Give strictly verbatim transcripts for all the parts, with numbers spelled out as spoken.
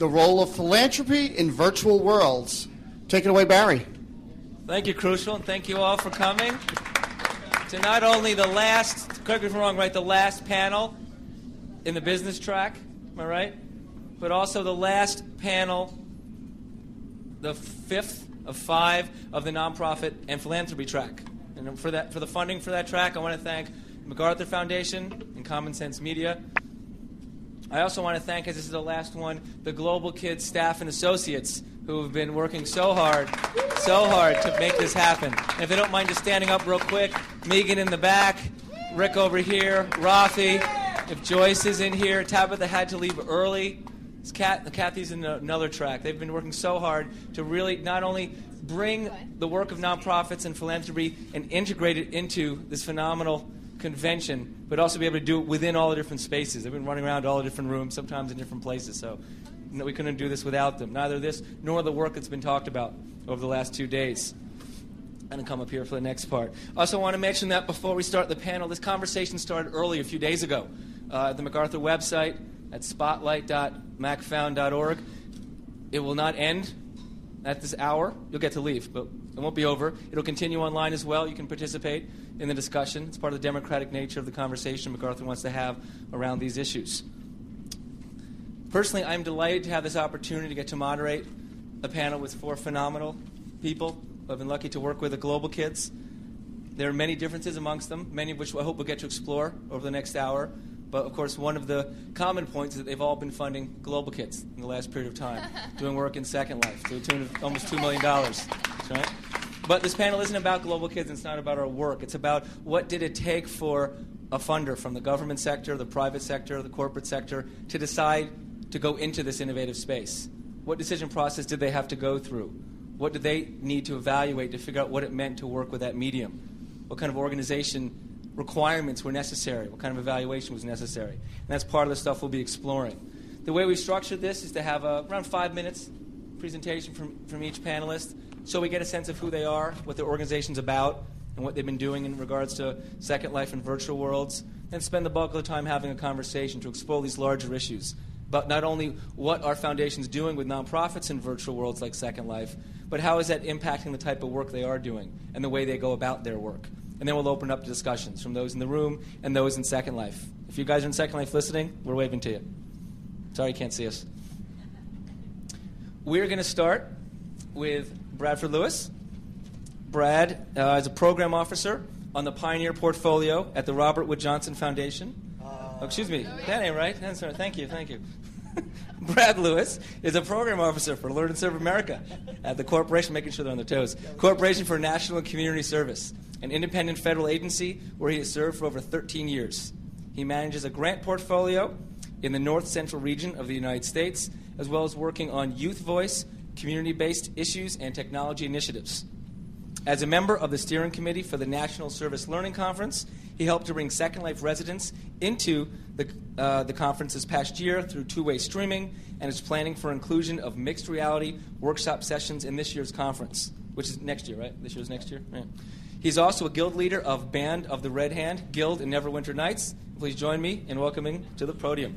the role of philanthropy in virtual worlds. Take it away, Barry. Thank you, Crucial, and thank you all for coming to not only the last, correct me if I'm wrong, right, the last panel in the business track, am I right? But also the last panel, the fifth of five of the nonprofit and philanthropy track. And for that, for the funding for that track, I want to thank MacArthur Foundation and Common Sense Media. I also want to thank, as this is the last one, the Global Kids staff and associates who have been working so hard, so hard to make this happen. And if they don't mind just standing up real quick, Megan in the back, Rick over here, Rafi, if Joyce is in here, Tabitha had to leave early. It's Kat, Kathy's in another track. They've been working so hard to really not only bring the work of nonprofits and philanthropy and integrate it into this phenomenal convention, but also be able to do it within all the different spaces. They've been running around all the different rooms, sometimes in different places, so we couldn't do this without them. Neither this nor the work that's been talked about over the last two days. I'm going to come up here for the next part. I also want to mention that before we start the panel, this conversation started early, a few days ago, uh, at the MacArthur website at spotlight dot mac found dot org. It will not end at this hour. You'll get to leave, but it won't be over. It'll continue online as well. You can participate in the discussion. It's part of the democratic nature of the conversation MacArthur wants to have around these issues. Personally, I'm delighted to have this opportunity to get to moderate a panel with four phenomenal people who I've been lucky to work with at Global Kids. There are many differences amongst them, many of which I hope we'll get to explore over the next hour. But, of course, one of the common points is that they've all been funding Global Kids in the last period of time, doing work in Second Life to the tune of almost two million dollars. Right? But this panel isn't about Global Kids, and it's not about our work. It's about what did it take for a funder from the government sector, the private sector, the corporate sector, to decide to go into this innovative space. What decision process did they have to go through? What did they need to evaluate to figure out what it meant to work with that medium? What kind of organization requirements were necessary? What kind of evaluation was necessary? And that's part of the stuff we'll be exploring. The way we structured this is to have a, around five minutes presentation from, from each panelist so we get a sense of who they are, what their organization's about, and what they've been doing in regards to Second Life and virtual worlds, and spend the bulk of the time having a conversation to explore these larger issues. But not only what our foundation's doing with nonprofits in virtual worlds like Second Life, but how is that impacting the type of work they are doing and the way they go about their work. And then we'll open up to discussions from those in the room and those in Second Life. If you guys are in Second Life listening, we're waving to you. Sorry you can't see us. We're going to start with Bradford Lewis. Brad uh, is a program officer on the Pioneer Portfolio at the Robert Wood Johnson Foundation. Uh, oh, excuse me. Oh, yeah. That ain't right. That's right. Thank you. Thank you. Brad Lewis is a program officer for Learn and Serve America at the Corporation, making sure they're on their toes, Corporation for National and Community Service, an independent federal agency where he has served for over thirteen years. He manages a grant portfolio in the north central region of the United States, as well as working on youth voice, community-based issues, and technology initiatives. As a member of the steering committee for the National Service Learning Conference, he helped to bring Second Life residents into the, uh, the conference this past year through two-way streaming, and is planning for inclusion of mixed reality workshop sessions in this year's conference, which is next year, right? This year's next year? Right. He's also a guild leader of Band of the Red Hand Guild in Neverwinter Nights. Please join me in welcoming to the podium.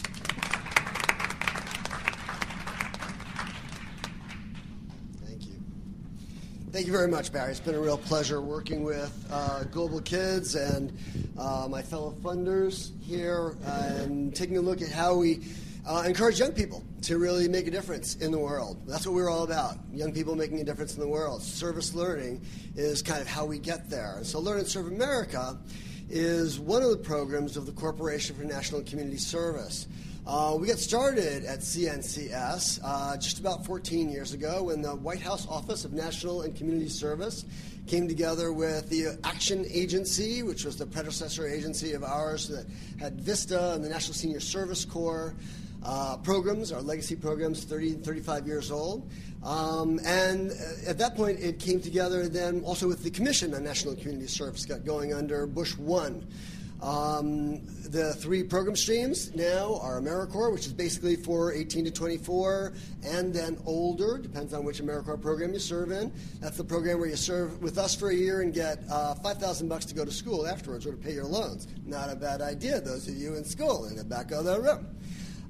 Thank you very much, Barry. It's been a real pleasure working with uh, Global Kids and uh, my fellow funders here uh, and taking a look at how we uh, encourage young people to really make a difference in the world. That's what we're all about, young people making a difference in the world. Service learning is kind of how we get there. And so Learn and Serve America is one of the programs of the Corporation for National and Community Service. Uh, we got started at C N C S uh, just about fourteen years ago when the White House Office of National and Community Service came together with the Action Agency, which was the predecessor agency of ours that had VISTA and the National Senior Service Corps uh, programs, our legacy programs, thirty and thirty-five years old. Um, and at that point, it came together then also with the Commission on National and Community Service got going under Bush one. Um, the three program streams now are AmeriCorps, which is basically for eighteen to twenty-four, and then older, depends on which AmeriCorps program you serve in. That's the program where you serve with us for a year and get uh, five thousand bucks to go to school afterwards or to pay your loans. Not a bad idea, those of you in school in the back of the room.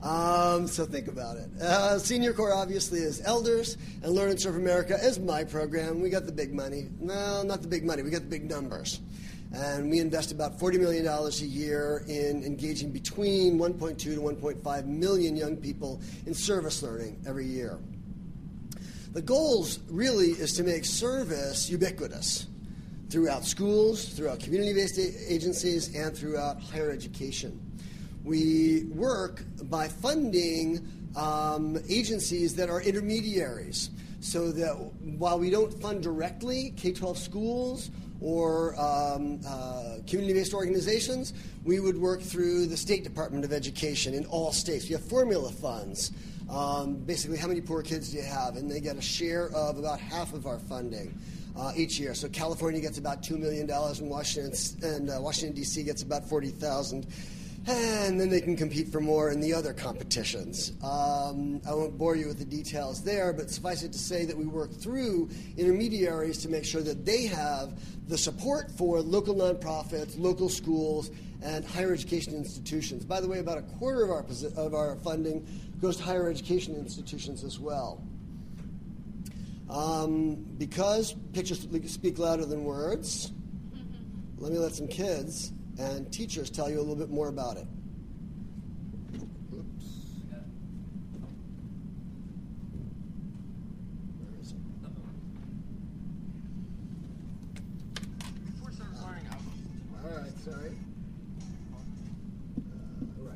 Um, so think about it. Uh, Senior Corps obviously is Elders, and Learn and Serve America is my program. We got the big money. No, not the big money. We got the big numbers. And we invest about forty million dollars a year in engaging between one point two to one point five million young people in service learning every year. The goals really is to make service ubiquitous throughout schools, throughout community-based agencies, and throughout higher education. We work by funding um, agencies that are intermediaries, so that while we don't fund directly K twelve schools or um, uh, community-based organizations, we would work through the State Department of Education in all states. We have formula funds. Um, basically, how many poor kids do you have? And they get a share of about half of our funding uh, each year. So California gets about two million dollars, and Washington, and uh, Washington, D C gets about forty thousand dollars. And then they can compete for more in the other competitions. Um, I won't bore you with the details there, but suffice it to say that we work through intermediaries to make sure that they have the support for local nonprofits, local schools, and higher education institutions. By the way, about a quarter of our, of our funding goes to higher education institutions as well. Um, because pictures speak louder than words, let me let some kids and teachers tell you a little bit more about it. Oops. Where is it? Before service learning album. All right, sorry. Uh, all right.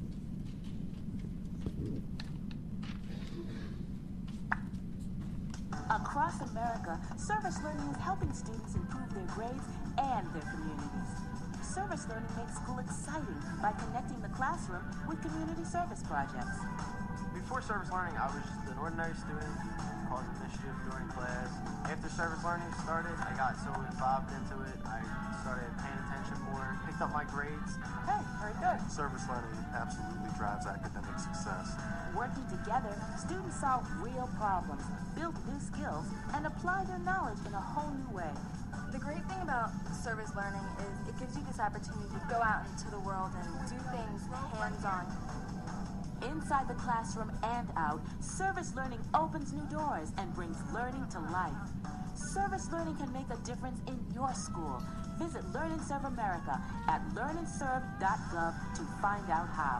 Across America, service learning is helping students improve their grades and their communities. Service learning makes school exciting by connecting the classroom with community service projects. Before service learning, I was just an ordinary student, causing mischief during class. After service learning started, I got so involved into it, I started paying attention more, picked up my grades. Hey, very good. Service learning absolutely drives academic success. Working together, students solve real problems, build new skills, and apply their knowledge in a whole new way. The great thing about service learning is it gives you this opportunity to go out into the world and do things hands-on. Inside the classroom and out, service learning opens new doors and brings learning to life. Service learning can make a difference in your school. Visit Learn and Serve America at learn and serve dot gov to find out how.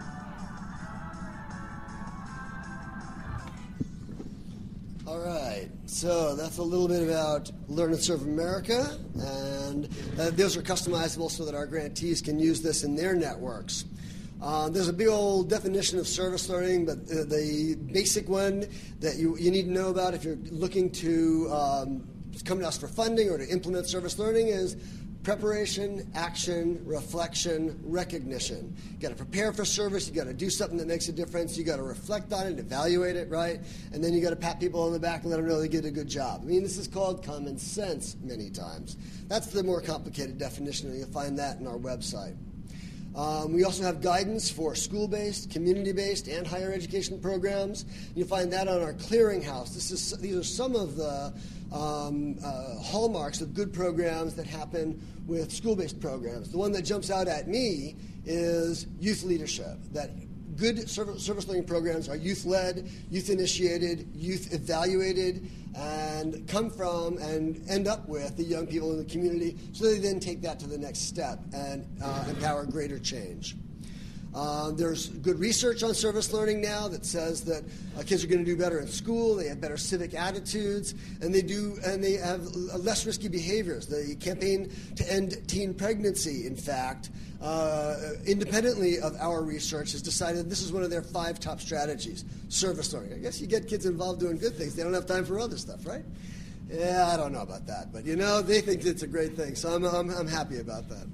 All right, so that's a little bit about Learn and Serve America, and uh, those are customizable so that our grantees can use this in their networks. Uh, there's a big old definition of service learning, but uh, the basic one that you, you need to know about if you're looking to um, come to us for funding or to implement service learning is preparation, action, reflection, recognition. You got to prepare for service. You got to do something that makes a difference. You got to reflect on it, evaluate it, right? And then you got to pat people on the back and let them know they did a good job. I mean, this is called common sense many times. That's the more complicated definition, and you'll find that in our website. Um, we also have guidance for school-based, community-based, and higher education programs. You'll find that on our clearinghouse. This is, these are some of the um, uh, hallmarks of good programs that happen with school-based programs. The one that jumps out at me is youth leadership, that good service, service learning programs are youth-led, youth-initiated, youth-evaluated, and come from and end up with the young people in the community so they then take that to the next step and uh, empower greater change. Uh, there's good research on service learning now that says that uh, kids are going to do better in school, they have better civic attitudes, and they do, and they have less risky behaviors. The campaign to end teen pregnancy, in fact, uh, independently of our research, has decided this is one of their five top strategies: service learning. I guess you get kids involved doing good things; they don't have time for other stuff, right? Yeah, I don't know about that, but you know, they think it's a great thing, so I'm I'm, I'm happy about that.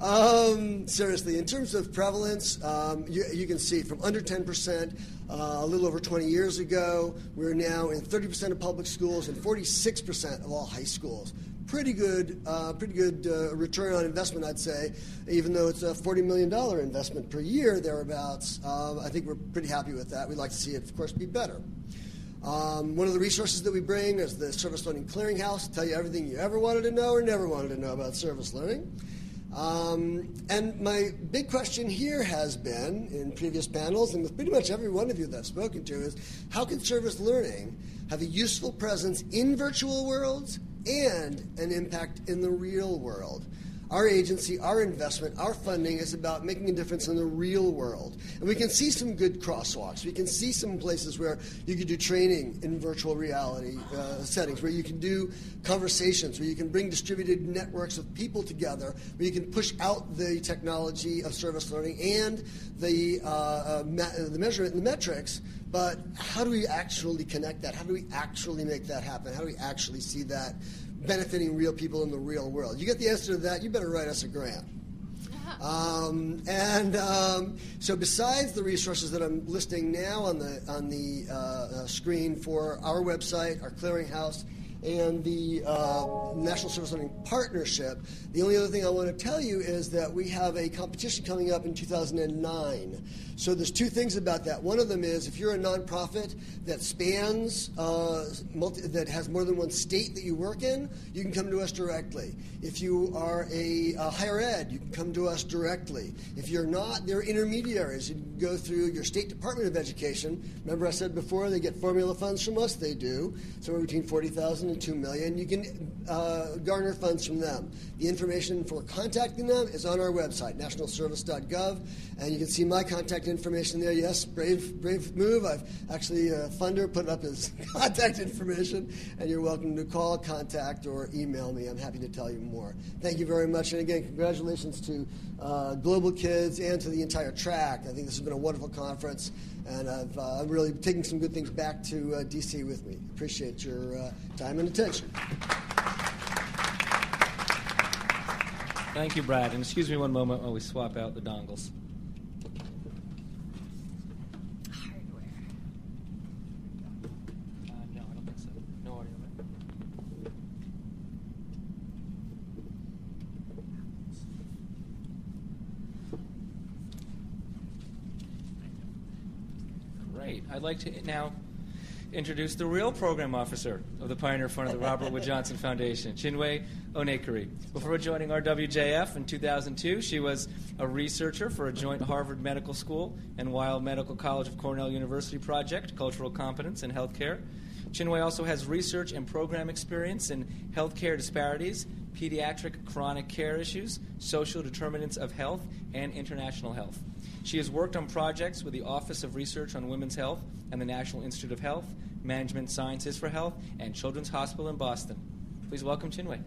Um, seriously, in terms of prevalence, um, you, you can see from under ten percent uh, a little over twenty years ago, we're now in thirty percent of public schools and forty-six percent of all high schools. Pretty good, uh, pretty good uh, return on investment, I'd say, even though it's a forty million dollars investment per year, thereabouts. Um, I think we're pretty happy with that. We'd like to see it, of course, be better. Um, one of the resources that we bring is the Service Learning Clearinghouse, tell you everything you ever wanted to know or never wanted to know about service learning. Um, and my big question here has been, in previous panels, and with pretty much every one of you that I've spoken to, is how can service learning have a useful presence in virtual worlds and an impact in the real world? Our agency, our investment, our funding is about making a difference in the real world. And we can see some good crosswalks. We can see some places where you can do training in virtual reality uh, settings, where you can do conversations, where you can bring distributed networks of people together, where you can push out the technology of service learning and the, uh, uh, me- the measurement and the metrics. But how do we actually connect that? How do we actually make that happen? How do we actually see that benefiting real people in the real world? You get the answer to that, you better write us a grant. Um, and um, so besides the resources that I'm listing now on the, on the uh, uh, screen for our website, our clearinghouse, and the uh, National Service Learning Partnership, the only other thing I want to tell you is that we have a competition coming up in two thousand nine. So there's two things about that. One of them is if you're a nonprofit that spans, uh, multi, that has more than one state that you work in, you can come to us directly. If you are a uh, higher ed, you can come to us directly. If you're not, there are intermediaries. You can go through your State Department of Education. Remember I said before they get formula funds from us? They do, somewhere between forty thousand and two million. You can uh, garner funds from them. The information for contacting them is on our website, national service dot gov, and you can see my contact information there. Yes, brave brave move. I've actually, uh, Funder put up his contact information, and you're welcome to call, contact, or email me. I'm happy to tell you more. Thank you very much, and again, congratulations to uh, Global Kids and to the entire track. I think this has been a wonderful conference, and I've, uh, I'm really taking some good things back to uh, D C with me. Appreciate your uh, time and attention. Thank you, Brad. And excuse me one moment while we swap out the dongles. Hardware. Uh, no, I don't think so. No audio, right? Great. I'd like to now introduce the real program officer of the Pioneer Fund of the Robert Wood Johnson Foundation, Chinwe Onekari. Before joining R W J F in two thousand two, she was a researcher for a joint Harvard Medical School and Weill Medical College of Cornell University project, Cultural Competence in Healthcare. Chinwe also has research and program experience in healthcare disparities, pediatric chronic care issues, social determinants of health, and international health. She has worked on projects with the Office of Research on Women's Health and the National Institute of Health, Management Sciences for Health, and Children's Hospital in Boston. Please welcome Chinwe.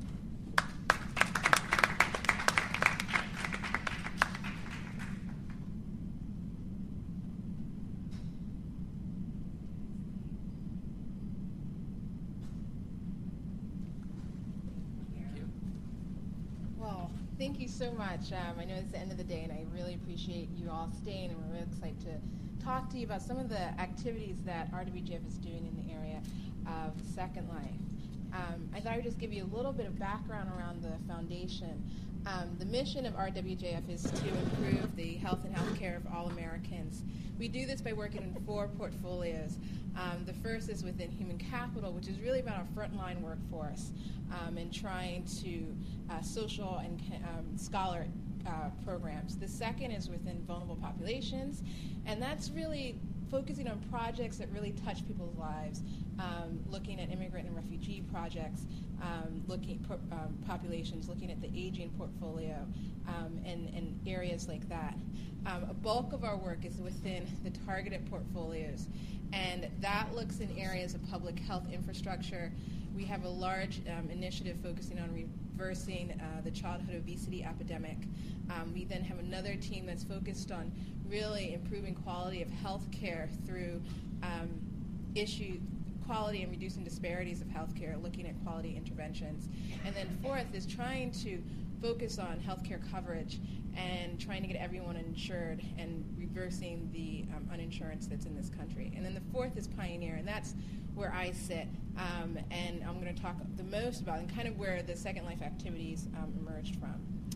Thank you so much. Um, I know it's the end of the day, and I really appreciate you all staying, and we're really excited to talk to you about some of the activities that R W J F is doing in the area of Second Life. Um, I thought I would just give you a little bit of background around the foundation. Um, the mission of R W J F is to improve the health and health care of all Americans. We do this by working in four portfolios. Um, the first is within human capital, which is really about our frontline workforce um, and trying to uh, social and um, scholar uh, programs. The second is within vulnerable populations, and that's really focusing on projects that really touch people's lives, um, looking at immigrant and refugee projects, um, looking at po- um, populations, looking at the aging portfolio, um, and, and areas like that. Um, a bulk of our work is within the targeted portfolios, and that looks in areas of public health infrastructure. We have a large um, initiative focusing on reversing uh, the childhood obesity epidemic. Um, we then have another team that's focused on really improving quality of health care through um, issue quality and reducing disparities of health care, looking at quality interventions. And then fourth is trying to focus on healthcare coverage and trying to get everyone insured and reversing the um, uninsurance that's in this country. And then the fourth is Pioneer, and that's where I sit, um, and I'm going to talk the most about and kind of where the Second Life activities um, emerged from.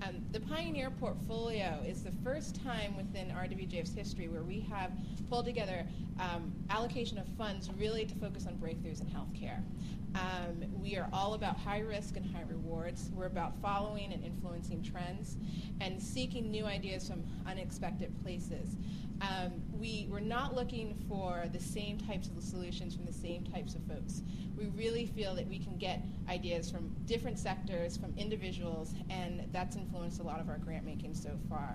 Um, the Pioneer Portfolio is the first time within R W J F's history where we have pulled together um, allocation of funds really to focus on breakthroughs in healthcare. Um, we are all about high risk and high rewards. We're about following and influencing trends and seeking new ideas from unexpected places. Um, we, we're not looking for the same types of solutions from the same types of folks. We really feel that we can get ideas from different sectors, from individuals, and that's influenced a lot of our grant making so far.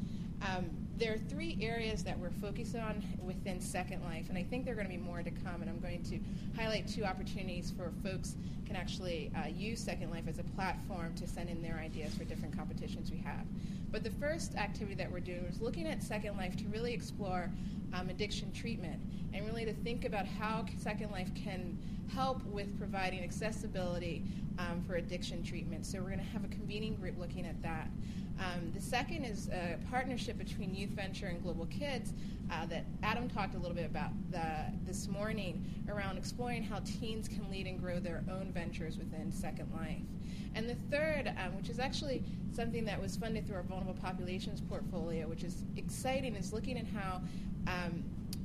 Um, there are three areas that we're focused on within Second Life, and I think there are going to be more to come, and I'm going to highlight two opportunities for folks can actually uh, use Second Life as a platform to send in their ideas for different competitions we have. But the first activity that we're doing is looking at Second Life to really explore um, addiction treatment and really to think about how Second Life can help with providing accessibility um, for addiction treatment. So we're going to have a convening group looking at that. Um, the second is a partnership between Youth Venture and Global Kids uh, that Adam talked a little bit about the, this morning around exploring how teens can lead and grow their own ventures within Second Life. And the third, um, which is actually something that was funded through our Vulnerable Populations portfolio, which is exciting, is looking at how um,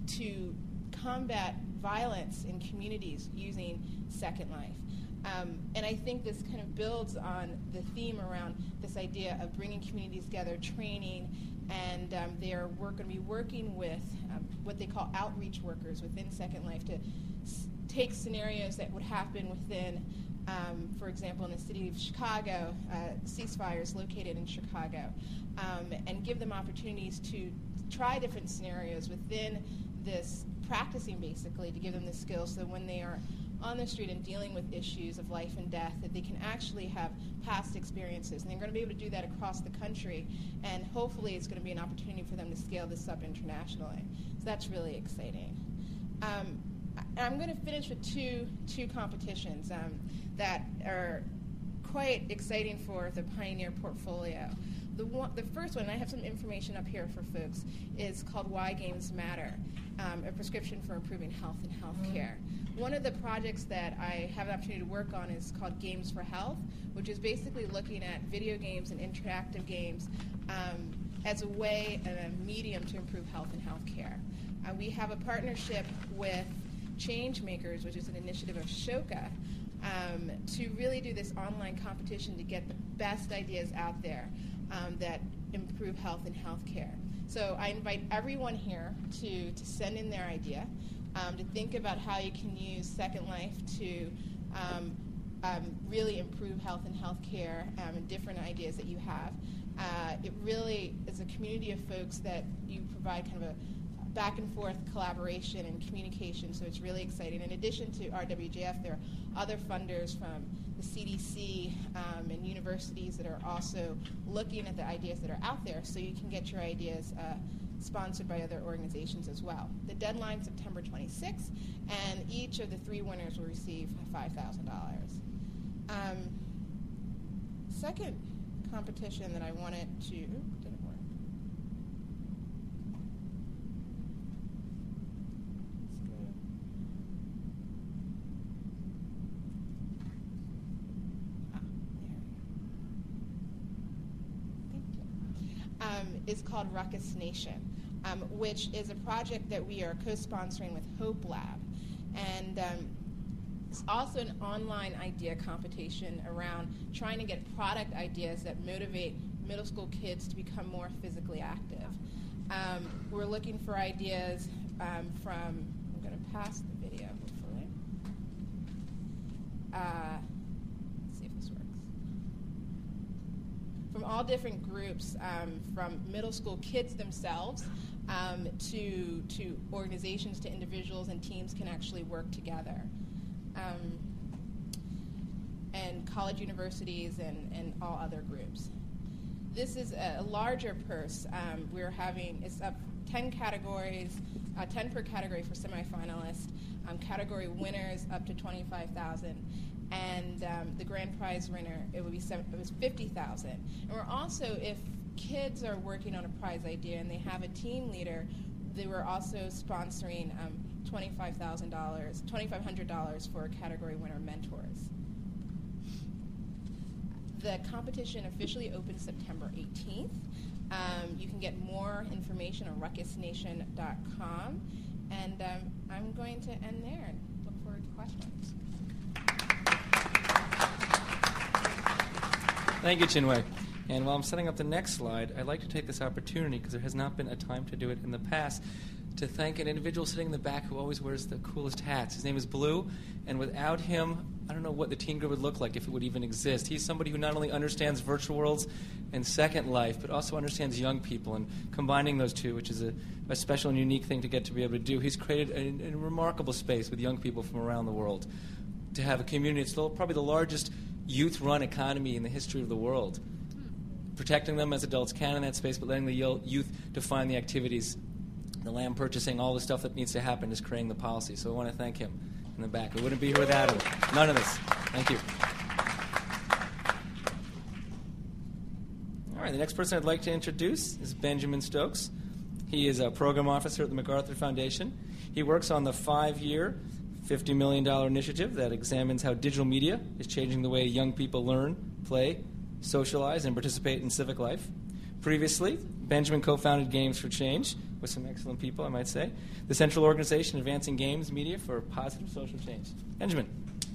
to combat violence in communities using Second Life. Um, and I think this kind of builds on the theme around this idea of bringing communities together, training, and um, they are going to be working with um, what they call outreach workers within Second Life to s- take scenarios that would happen within, um, for example, in the city of Chicago, uh, ceasefires located in Chicago, um, and give them opportunities to try different scenarios within this practicing, basically, to give them the skills so that when they are on the street and dealing with issues of life and death, that they can actually have past experiences. And they're going to be able to do that across the country, and hopefully it's going to be an opportunity for them to scale this up internationally. So that's really exciting. Um, I'm going to finish with two, two competitions um, that are quite exciting for the Pioneer portfolio. The, one, the first one, and I have some information up here for folks, is called Why Games Matter, um, a prescription for improving health and healthcare. One of the projects that I have an opportunity to work on is called Games for Health, which is basically looking at video games and interactive games um, as a way and a medium to improve health and healthcare. Uh, we have a partnership with Changemakers, which is an initiative of Ashoka, um, to really do this online competition to get the best ideas out there um, that improve health and healthcare. So I invite everyone here to, to send in their idea, um, to think about how you can use Second Life to um, um, really improve health and healthcare um, and different ideas that you have. Uh, it really is a community of folks that you provide kind of a back and forth collaboration and communication, so it's really exciting. In addition to R W J F, there are other funders from the C D C um, and universities that are also looking at the ideas that are out there, so you can get your ideas uh, sponsored by other organizations as well. The deadline is September twenty-sixth, and each of the three winners will receive five thousand dollars. Um, second competition that I wanted to, didn't work. Um, is called Ruckus Nation, um, which is a project that we are co-sponsoring with Hope Lab. And um, it's also an online idea competition around trying to get product ideas that motivate middle school kids to become more physically active. Um, we're looking for ideas um, from, I'm going to pass the video, hopefully. Uh, from all different groups, um, from middle school kids themselves um, to, to organizations, to individuals, and teams can actually work together. Um, and college universities and, and all other groups. This is a larger purse. Um, we're having, it's up ten categories, uh, ten per category for semifinalists, um, category winners up to twenty-five thousand. And um, the grand prize winner, it would be seven, it was fifty thousand. And we're also, if kids are working on a prize idea and they have a team leader, they were also sponsoring um, twenty-five thousand dollars, twenty-five hundred dollars for category winner mentors. the competition officially opens September eighteenth. Um, you can get more information on ruckus nation dot com. And um, I'm going to end there and look forward to questions. Thank you, Chinwe. And while I'm setting up the next slide, I'd like to take this opportunity, because there has not been a time to do it in the past, to thank an individual sitting in the back who always wears the coolest hats. His name is Blue, and without him, I don't know what the Teen Grid would look like if it would even exist. He's somebody who not only understands virtual worlds and Second Life, but also understands young people, and combining those two, which is a, a special and unique thing to get to be able to do. He's created a, a remarkable space with young people from around the world to have a community. It's the, probably the largest youth-run economy in the history of the world. Protecting them as adults can in that space, but letting the youth define the activities, the land purchasing, all the stuff that needs to happen, is creating the policy. So I want to thank him in the back. We wouldn't be here without him. None of this. Thank you. All right, the next person I'd like to introduce is Benjamin Stokes. He is a program officer at the MacArthur Foundation. He works on the five-year, fifty million dollars initiative that examines how digital media is changing the way young people learn, play, socialize, and participate in civic life. Previously, Benjamin co-founded Games for Change with some excellent people, I might say, the central organization advancing games media for positive social change. Benjamin.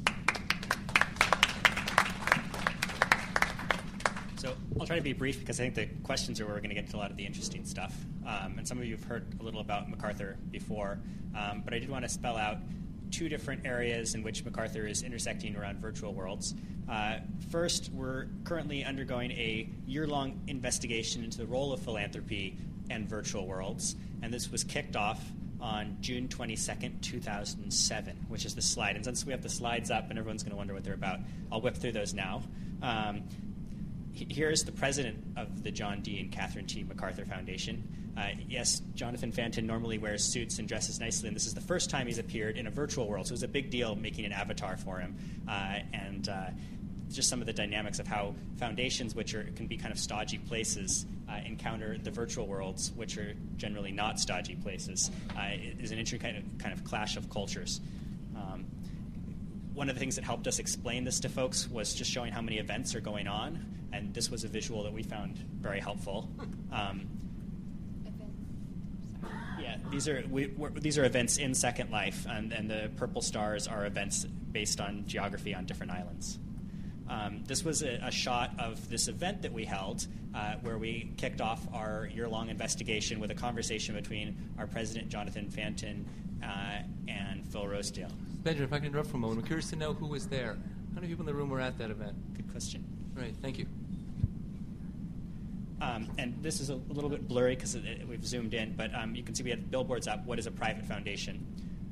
So I'll try to be brief, because I think the questions are where we're going to get to a lot of the interesting stuff. Um, and some of you have heard a little about MacArthur before, um, but I did want to spell out two different areas in which MacArthur is intersecting around virtual worlds. Uh, first, we're currently undergoing a year-long investigation into the role of philanthropy and virtual worlds, and this was kicked off on June twenty-second, two thousand seven, which is the slide. And since we have the slides up and everyone's going to wonder what they're about, I'll whip through those now. Um, Here's the president of the John D. and Catherine T. MacArthur Foundation. Uh, yes, Jonathan Fanton normally wears suits and dresses nicely, and this is the first time he's appeared in a virtual world, so it was a big deal making an avatar for him. Uh, and uh, just some of the dynamics of how foundations, which are, can be kind of stodgy places, uh, encounter the virtual worlds, which are generally not stodgy places. Uh, it is an interesting kind of, kind of clash of cultures. Um, one of the things that helped us explain this to folks was just showing how many events are going on, and this was a visual that we found very helpful. Um, yeah, these are we, we're, these are events in Second Life, and, and the purple stars are events based on geography on different islands. Um, this was a, a shot of this event that we held, uh, where we kicked off our year-long investigation with a conversation between our president, Jonathan Fanton, uh, and Phil Rosedale. Benjamin, if I can interrupt for a moment, I'm curious to know who was there. How many people in the room were at that event? Good question. Right, thank you. Um, and this is a, a little bit blurry because we've zoomed in, but um, you can see we had billboards up. What is a private foundation?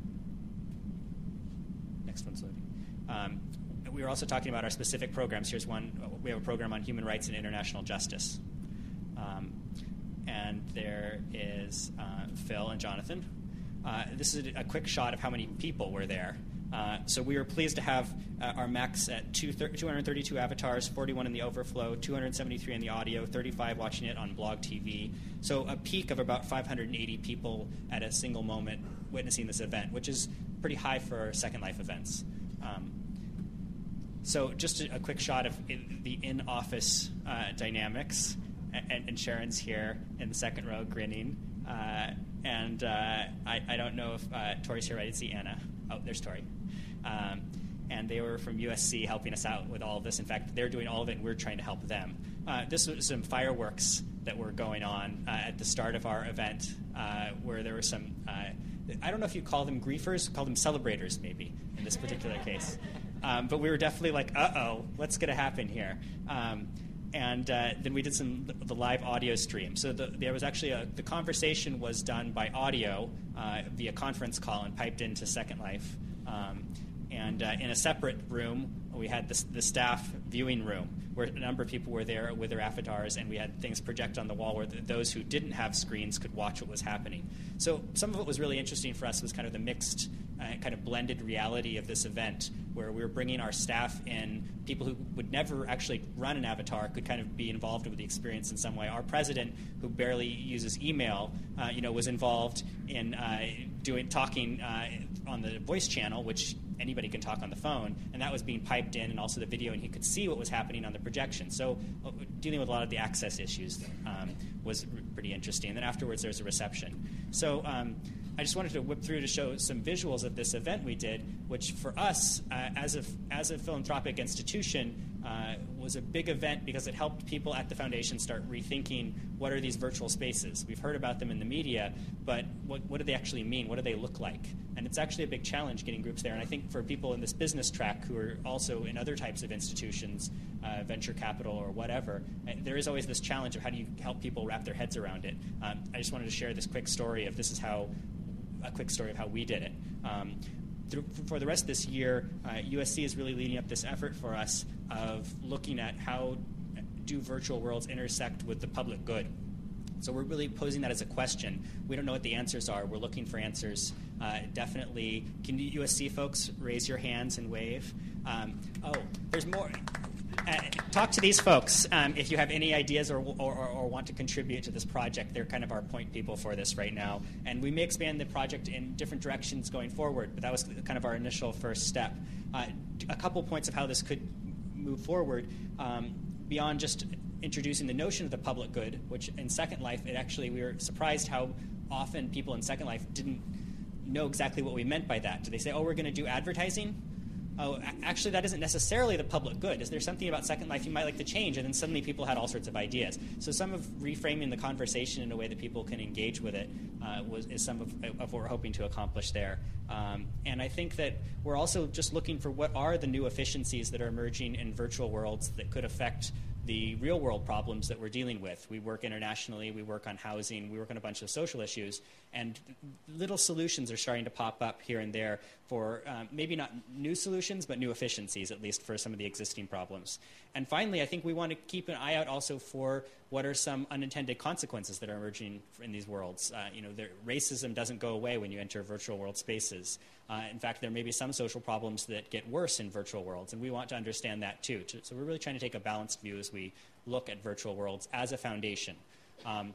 Next one's loading. Um, we were also talking about our specific programs. Here's one. We have a program on human rights and international justice. Um, and there is uh, Phil and Jonathan. Uh, this is a, a quick shot of how many people were there. Uh, so we were pleased to have uh, our max at two hundred thirty-two avatars, forty-one in the overflow, two hundred seventy-three in the audio, thirty-five watching it on Blog T V. So a peak of about five hundred eighty people at a single moment witnessing this event, which is pretty high for Second Life events. Um, so just a, a quick shot of in, the in-office uh, dynamics. And, and Sharon's here in the second row grinning. Uh, and uh, I, I don't know if uh, Tori's here. I didn't see Anna. Oh, there's Tori. Um, and they were from U S C helping us out with all of this. In fact, they're doing all of it, and we're trying to help them. Uh, this was some fireworks that were going on uh, at the start of our event, uh, where there were some, uh, I don't know if you call them griefers, call them celebrators maybe in this particular case. Um, but we were definitely like, uh-oh, what's going to happen here? Um, And uh, then we did some the live audio stream. So the, there was actually a, the conversation was done by audio uh, via conference call and piped into Second Life. Um, and uh, in a separate room, we had this, the staff viewing room where a number of people were there with their avatars, and we had things project on the wall where th- those who didn't have screens could watch what was happening. So some of what was really interesting for us was kind of the mixed, uh, kind of blended reality of this event, where we were bringing our staff in, people who would never actually run an avatar could kind of be involved with the experience in some way. Our president, who barely uses email, uh, you know, was involved in uh, doing talking uh, on the voice channel, which anybody can talk on the phone, and that was being piped piped in and also the video, and he could see what was happening on the projection. So uh, dealing with a lot of the access issues um, was r- pretty interesting. And then afterwards, there was a reception. So um, I just wanted to whip through to show some visuals of this event we did, which for us, uh, as a as a philanthropic institution, uh, was a big event because it helped people at the foundation start rethinking what are these virtual spaces. We've heard about them in the media, but what, what do they actually mean? What do they look like? And it's actually a big challenge getting groups there. And I think for people in this business track who are also in other types of institutions, uh, venture capital or whatever, there is always this challenge of how do you help people wrap their heads around it. Um, I just wanted to share this quick story of this is how, a quick story of how we did it. Um, through, for the rest of this year, uh, U S C is really leading up this effort for us of looking at how do virtual worlds intersect with the public good. So we're really posing that as a question. We don't know what the answers are. We're looking for answers. Uh, definitely, can you U S C folks raise your hands and wave? Um, oh, there's more. Uh, talk to these folks um, if you have any ideas or, or, or want to contribute to this project. They're kind of our point people for this right now. And we may expand the project in different directions going forward, but that was kind of our initial first step. Uh, a couple points of how this could move forward. Um, beyond just introducing the notion of the public good, which in Second Life, it actually, we were surprised how often people in Second Life didn't know exactly what we meant by that. Did they say, oh, we're going to do advertising? Oh, actually, that isn't necessarily the public good. Is there something about Second Life you might like to change? And then suddenly people had all sorts of ideas. So some of reframing the conversation in a way that people can engage with it uh, was, is some of, of what we're hoping to accomplish there. Um, and I think that we're also just looking for what are the new efficiencies that are emerging in virtual worlds that could affect the real-world problems that we're dealing with. We work internationally, we work on housing, we work on a bunch of social issues, and little solutions are starting to pop up here and there for um, maybe not new solutions, but new efficiencies, at least for some of the existing problems. And finally, I think we want to keep an eye out also for what are some unintended consequences that are emerging in these worlds. Uh, you know, there, racism doesn't go away when you enter virtual world spaces. Uh, in fact, there may be some social problems that get worse in virtual worlds, and we want to understand that too. So we're really trying to take a balanced view as we look at virtual worlds as a foundation. Um,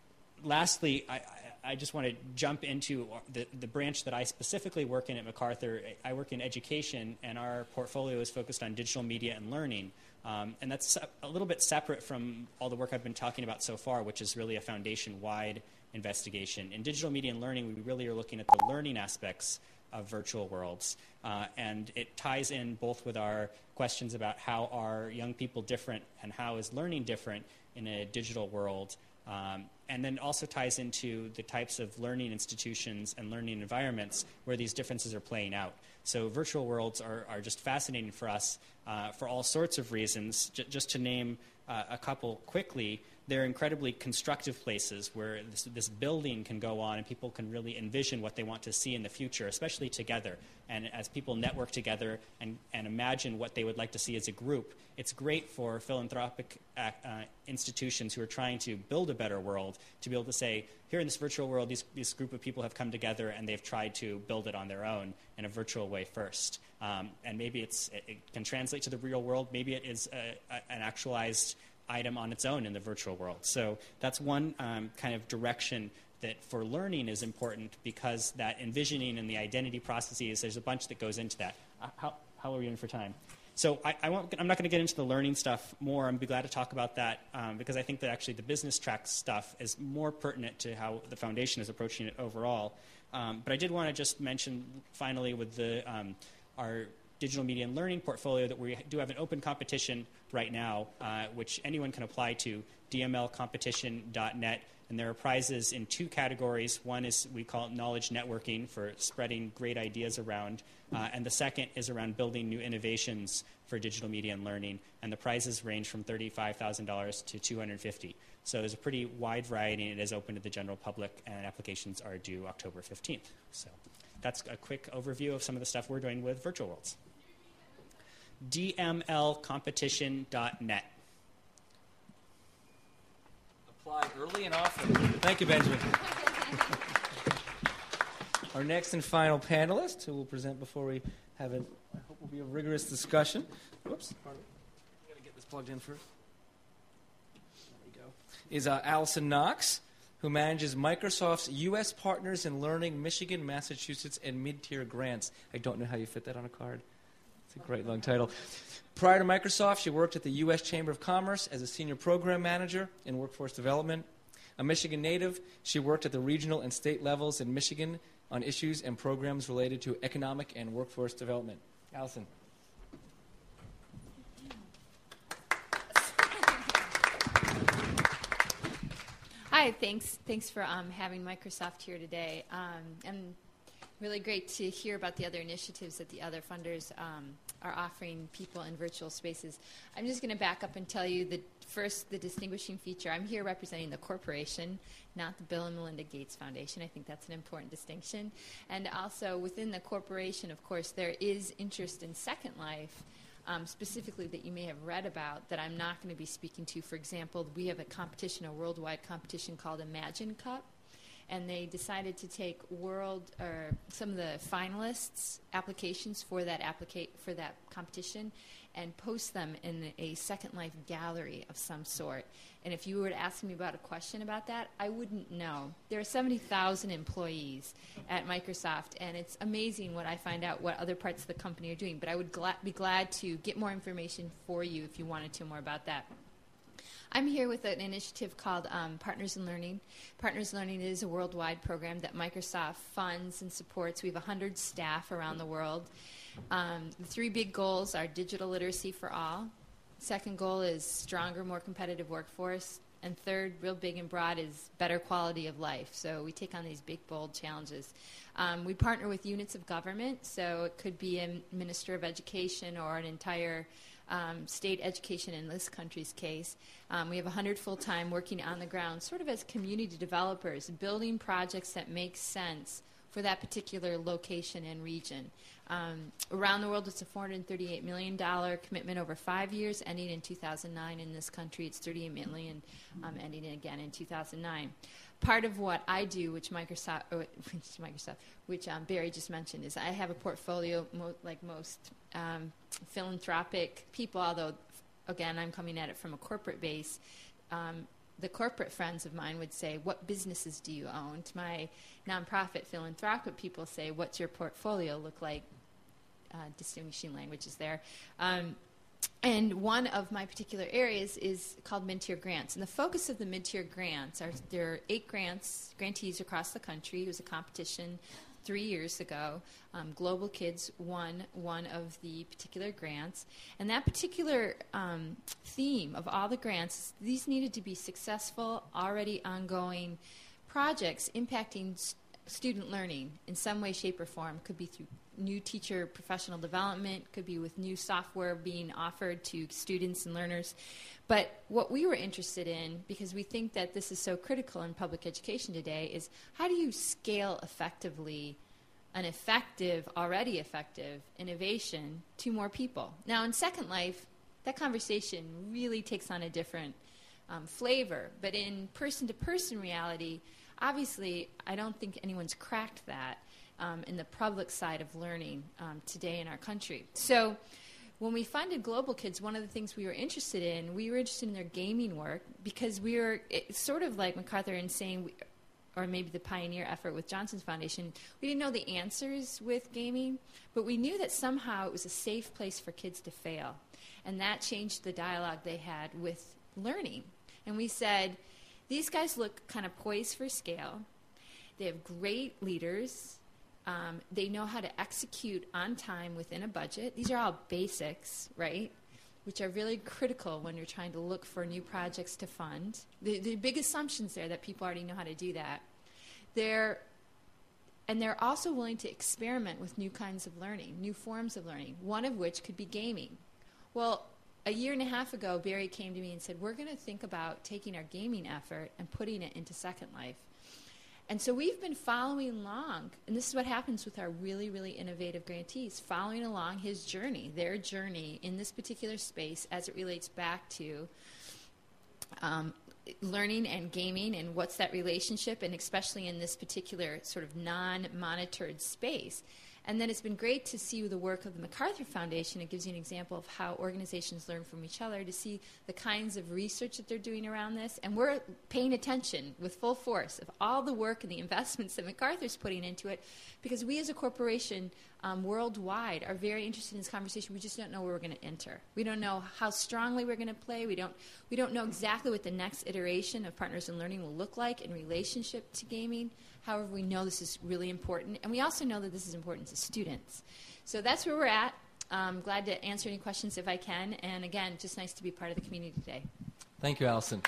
lastly, I, I just want to jump into the, the branch that I specifically work in at MacArthur. I work in education, and our portfolio is focused on digital media and learning. Um, and that's a little bit separate from all the work I've been talking about so far, which is really a foundation-wide investigation. In digital media and learning, we really are looking at the learning aspects of virtual worlds. Uh, and it ties in both with our questions about how are young people different and how is learning different in a digital world. Um, and then also ties into the types of learning institutions and learning environments where these differences are playing out. So virtual worlds are, are just fascinating for us uh, for all sorts of reasons. J- just to name uh, a couple quickly, they're incredibly constructive places where this, this building can go on and people can really envision what they want to see in the future, especially together. And as people network together and, and imagine what they would like to see as a group, it's great for philanthropic uh, uh, institutions who are trying to build a better world to be able to say, here in this virtual world, these, this group of people have come together and they've tried to build it on their own in a virtual way first. Um, and maybe it's, it, it can translate to the real world. Maybe it is a, a, an actualized item on its own in the virtual world. So that's one um, kind of direction that for learning is important, because that envisioning and the identity processes, there's a bunch that goes into that. Uh, how, how are we doing for time? So I, I won't, I'm not going to get into the learning stuff more. I'm be glad to talk about that um, because I think that actually the business track stuff is more pertinent to how the foundation is approaching it overall. Um, but I did want to just mention finally with the um, our digital media and learning portfolio that we do have an open competition right now, uh, which anyone can apply to, d m l competition dot net. And there are prizes in two categories. One is, we call it knowledge networking, for spreading great ideas around. Uh, and the second is around building new innovations for digital media and learning. And the prizes range from thirty-five thousand dollars to two hundred fifty thousand dollars. So there's a pretty wide variety, and it is open to the general public, and applications are due October fifteenth. So that's a quick overview of some of the stuff we're doing with Virtual Worlds. d m l competition dot net. Apply early and often. Thank you, Benjamin. Our next and final panelist, who will present before we have a, I hope will be a rigorous discussion. Whoops. Pardon. I'm going to get this plugged in first. There we go. Is uh, Allison Knox, who manages Microsoft's U S Partners in Learning, Michigan, Massachusetts, and mid-tier grants. I don't know how you fit that on a card. It's a great long title. Prior to Microsoft, she worked at the U S Chamber of Commerce as a senior program manager in workforce development. A Michigan native, she worked at the regional and state levels in Michigan on issues and programs related to economic and workforce development. Allison. Hi, thanks. Thanks for um, having Microsoft here today. Um, and really great to hear about the other initiatives that the other funders um, are offering people in virtual spaces. I'm just going to back up and tell you that first, the distinguishing feature. I'm here representing the corporation, not the Bill and Melinda Gates Foundation. I think that's an important distinction. And also within the corporation, of course, there is interest in Second Life, Um, specifically that you may have read about that I'm not going to be speaking to. For example, we have a competition, a worldwide competition called Imagine Cup, and they decided to take world or some of the finalists' applications for that applica- for that competition and post them in a Second Life gallery of some sort. And if you were to ask me about a question about that, I wouldn't know. There are seventy thousand employees at Microsoft, and it's amazing what I find out what other parts of the company are doing. But I would gla- be glad to get more information for you if you wanted to more about that. I'm here with an initiative called um, Partners in Learning. Partners in Learning is a worldwide program that Microsoft funds and supports. We have one hundred staff around the world. Um, the three big goals are digital literacy for all. Second goal is stronger, more competitive workforce. And third, real big and broad, is better quality of life. So we take on these big, bold challenges. Um, we partner with units of government, so it could be a minister of education or an entire um, state education in this country's case. Um, we have one hundred full-time working on the ground, sort of as community developers, building projects that make sense for that particular location and region. Um, around the world, it's a four hundred thirty-eight million dollars commitment over five years, ending in two thousand nine. In this country, it's thirty-eight million dollars, um, ending again in two thousand nine. Part of what I do, which Microsoft, or which, Microsoft, which um, Barry just mentioned, is I have a portfolio mo- like most um, philanthropic people, although, again, I'm coming at it from a corporate base. Um, the corporate friends of mine would say, what businesses do you own? To my nonprofit philanthropic people say, what's your portfolio look like? Uh, distinguishing languages there. Um, and one of my particular areas is called mid-tier grants. And the focus of the mid-tier grants are there are eight grants, grantees across the country. It was a competition three years ago. Um, Global Kids won one of the particular grants. And that particular um, theme of all the grants, these needed to be successful, already ongoing projects impacting st- student learning in some way, shape, or form. Could be through new teacher professional development, could be with new software being offered to students and learners. But what we were interested in, because we think that this is so critical in public education today, is how do you scale effectively an effective, already effective, innovation to more people? Now, in Second Life, that conversation really takes on a different um, flavor. But in person-to-person reality, obviously, I don't think anyone's cracked that um, in the public side of learning um, today in our country. So when we funded Global Kids, one of the things we were interested in, we were interested in their gaming work because we were it's sort of like MacArthur and saying, we, or maybe the pioneer effort with Johnson's Foundation, we didn't know the answers with gaming, but we knew that somehow it was a safe place for kids to fail. And that changed the dialogue they had with learning. And we said, these guys look kind of poised for scale. They have great leaders. Um, they know how to execute on time within a budget. These are all basics, right, which are really critical when you're trying to look for new projects to fund. The, the big assumptions there that people already know how to do that. They're, and they're also willing to experiment with new kinds of learning, new forms of learning, one of which could be gaming. Well, a year and a half ago, Barry came to me and said, we're going to think about taking our gaming effort and putting it into Second Life. And so we've been following along, and this is what happens with our really, really innovative grantees, following along his journey, their journey in this particular space as it relates back to um, learning and gaming and what's that relationship, and especially in this particular sort of non-monitored space. And then it's been great to see the work of the MacArthur Foundation. It gives you an example of how organizations learn from each other, to see the kinds of research that they're doing around this. And we're paying attention with full force of all the work and the investments that MacArthur's putting into it, because we as a corporation um, worldwide are very interested in this conversation. We just don't know where we're going to enter. We don't know how strongly we're going to play. We don't, we don't know exactly what the next iteration of Partners in Learning will look like in relationship to gaming. However, we know this is really important, and we also know that this is important to students. So that's where we're at. I'm glad to answer any questions if I can, and again, just nice to be part of the community today. Thank you, Allison.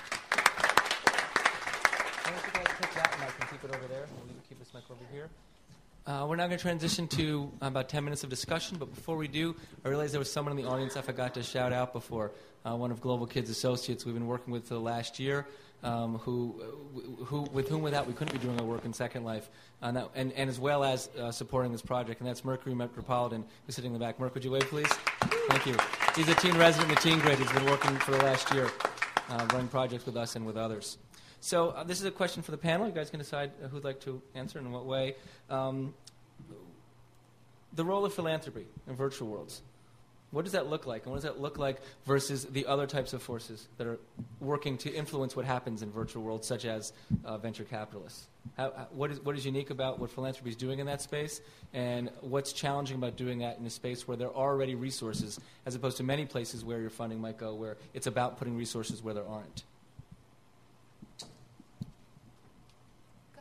Why don't you guys take that mic and keep it over there? We'll keep this mic over here. Uh, we're now going to transition to about ten minutes of discussion, but before we do, I realized there was someone in the audience I forgot to shout out before, uh, one of Global Kids Associates we've been working with for the last year. Um, who, who, with whom without we couldn't be doing our work in Second Life, uh, that, and, and as well as uh, supporting this project, and that's Mercury Metropolitan, who's sitting in the back. Merc, would you wave, please? Thank you. He's a teen resident in the teen grade. He's been working for the last year, uh, running projects with us and with others. So uh, this is a question for the panel. You guys can decide uh, who'd like to answer and in what way. Um, the role of philanthropy in virtual worlds. What does that look like? And what does that look like versus the other types of forces that are working to influence what happens in virtual worlds, such as uh, venture capitalists? How, how, what, is, what is unique about what philanthropy is doing in that space? And what's challenging about doing that in a space where there are already resources, as opposed to many places where your funding might go, where it's about putting resources where there aren't? Go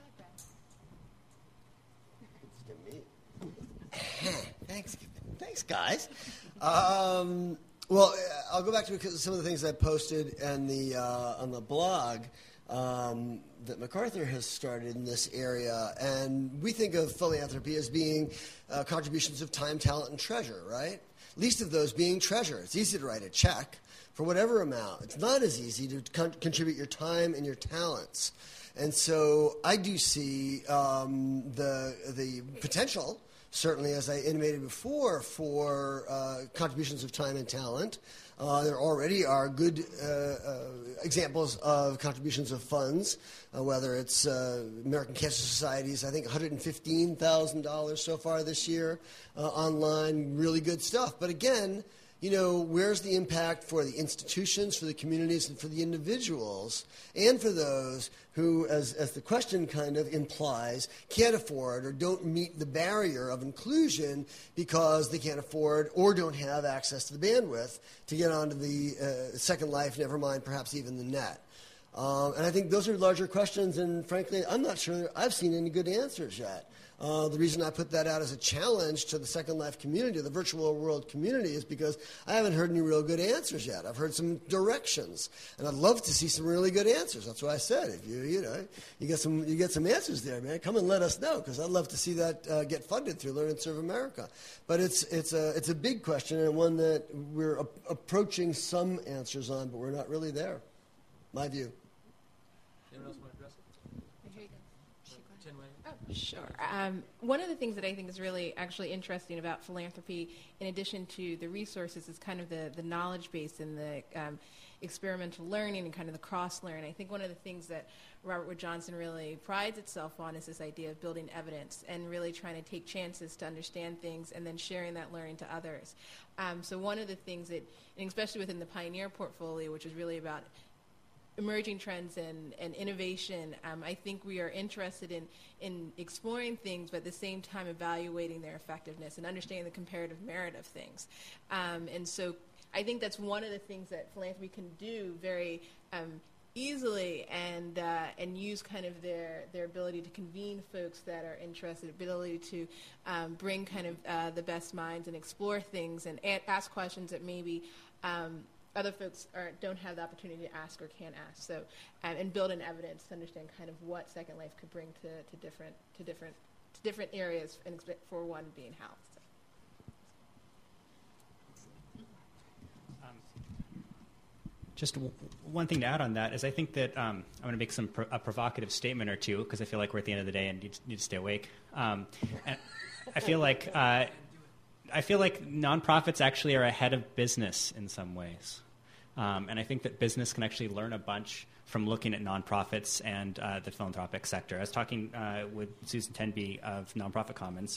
ahead, Brad. Thanks. Thanks, guys. Um, well, I'll go back to some of the things I posted in the, uh, on the blog um, that MacArthur has started in this area. And we think of philanthropy as being uh, contributions of time, talent, and treasure, right? Least of those being treasure. It's easy to write a check for whatever amount. It's not as easy to con- contribute your time and your talents. And so I do see um, the the potential, certainly, as I intimated before, for uh, contributions of time and talent. Uh, there already are good uh, uh, examples of contributions of funds, uh, whether it's uh, American Cancer Society's, I think, one hundred fifteen thousand dollars so far this year uh, online. Really good stuff. But again, you know, where's the impact for the institutions, for the communities, and for the individuals, and for those who, as, as the question kind of implies, can't afford or don't meet the barrier of inclusion because they can't afford or don't have access to the bandwidth to get onto the uh, Second Life, never mind perhaps even the net. Um, and I think those are larger questions, and frankly, I'm not sure I've seen any good answers yet. Uh, the reason I put that out as a challenge to the Second Life community, the virtual world community, is because I haven't heard any real good answers yet. I've heard some directions, and I'd love to see some really good answers. That's why I said, if you you know you get some you get some answers there, man, come and let us know, because I'd love to see that uh, get funded through Learn and Serve America. But it's it's a it's a big question, and one that we're a- approaching some answers on, but we're not really there. My view. Anyone else want to address it? Oh, sure. Um, one of the things that I think is really actually interesting about philanthropy, in addition to the resources, is kind of the, the knowledge base and the um, experimental learning and kind of the cross-learn. I think one of the things that Robert Wood Johnson really prides itself on is this idea of building evidence and really trying to take chances to understand things and then sharing that learning to others. Um, so one of the things that, and especially within the Pioneer portfolio, which is really about emerging trends and, and innovation, um, I think we are interested in, in exploring things, but at the same time evaluating their effectiveness and understanding the comparative merit of things. Um, and so I think that's one of the things that philanthropy can do very um, easily, and uh, and use kind of their, their ability to convene folks that are interested, ability to um, bring kind of uh, the best minds and explore things and a- ask questions that maybe um, other folks are, don't have the opportunity to ask or can't ask. So, um, and build an evidence to understand kind of what Second Life could bring to, to different to different to different areas, and for one being health. So. Um, just w- one thing to add on that is I think that um, I'm going to make some pro- a provocative statement or two, because I feel like we're at the end of the day and need, need to stay awake. Um, and I feel like uh, I feel like nonprofits actually are ahead of business in some ways. Um, and I think that business can actually learn a bunch from looking at nonprofits and uh, the philanthropic sector. I was talking uh, with Susan Tenby of Nonprofit Commons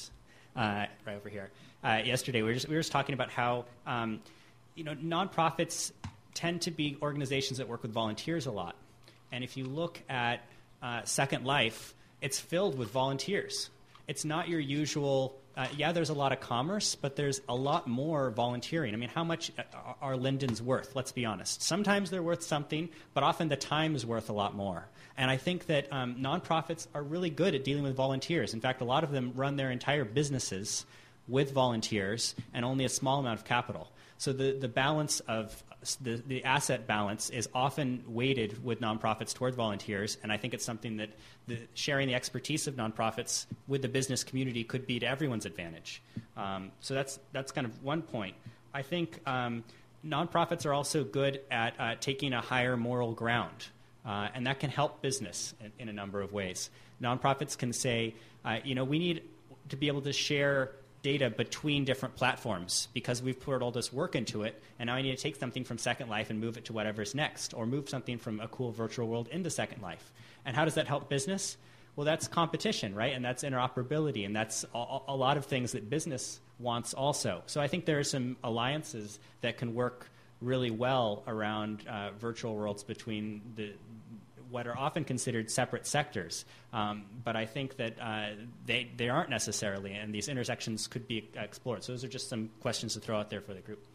uh, right over here. Uh, yesterday, we were, just, we were just talking about how um, you know, nonprofits tend to be organizations that work with volunteers a lot. And if you look at uh, Second Life, it's filled with volunteers. It's not your usual, uh, yeah, there's a lot of commerce, but there's a lot more volunteering. I mean, how much are Lindens worth? Let's be honest. Sometimes they're worth something, but often the time is worth a lot more. And I think that um, nonprofits are really good at dealing with volunteers. In fact, a lot of them run their entire businesses with volunteers and only a small amount of capital. So the, the balance of the, the asset balance is often weighted with nonprofits toward volunteers, and I think it's something that the, sharing the expertise of nonprofits with the business community could be to everyone's advantage. Um, so that's that's kind of one point. I think um, nonprofits are also good at uh, taking a higher moral ground, uh, and that can help business in, in a number of ways. Nonprofits can say, uh, you know, we need to be able to share data between different platforms because we've put all this work into it, and now I need to take something from Second Life and move it to whatever's next, or move something from a cool virtual world into Second Life. And how does that help business? Well, that's competition, right? And that's interoperability, and that's a, a lot of things that business wants also. So I think there are some alliances that can work really well around uh, virtual worlds between the what are often considered separate sectors. Um, but I think that uh, they, they aren't necessarily, and these intersections could be explored. So those are just some questions to throw out there for the group.